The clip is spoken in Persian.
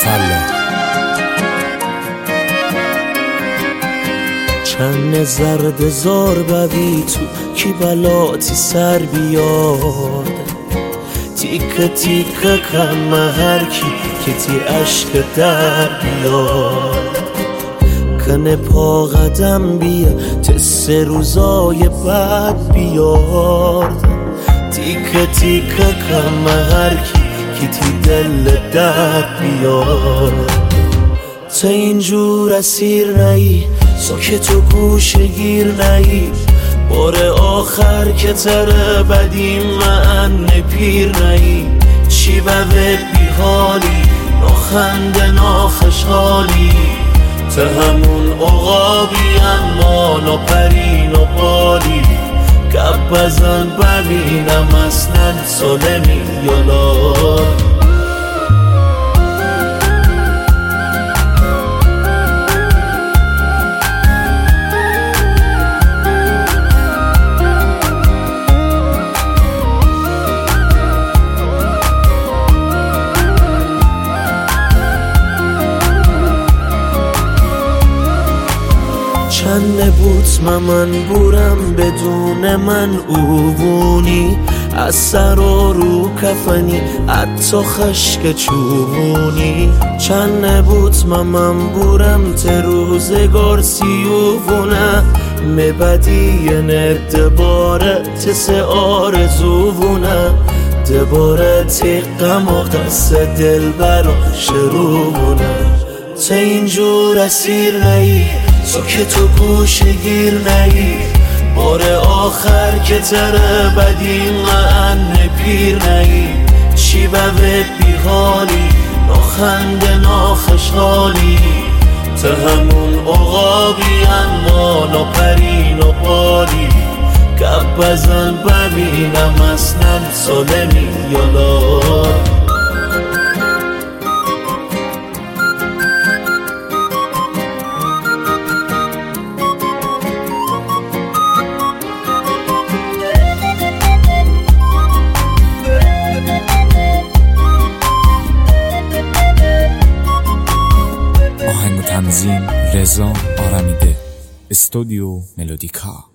چند زرد زار ببی تو کی بلاتی سر بیاد تیکه تیکه کم هر کی که تی عشق در بیاد کنه پا قدم بیا تس روزای بعد بیاد تیکه تیکه کم هر کی تی دل در بیاد تا اینجور اسیر نهی ساکت و گوشه گیر نهی بار آخر که تره بدیم من پیر نهی چی بوه بی حالی ناخنده ناخشحالی تا همون عقابی اما ناپرین و بالی گپ بزن ببینم اصلا سالمی یا لا چند بوت من بورم بدون من اوونی از سر و رو کفنی حتی خشک چوبونی چند بوت من بورم ته روزگار سیوونه مبدی ندباره تسه آرزوونه دباره تیقم و قصه دل برا شروعونه تا اینجور اسیر نهی ساکت و گوشه گیر نهی بار آخر که تره بدی من پیر نهی چی بوه بی حالی ناخنده ناخشحالی تا همون عقابی اما ناپرین و بالی گپ بزن ببینم اصلا سالمی یا لا تنظیم رضا آرمیده، استودیو ملودیکا.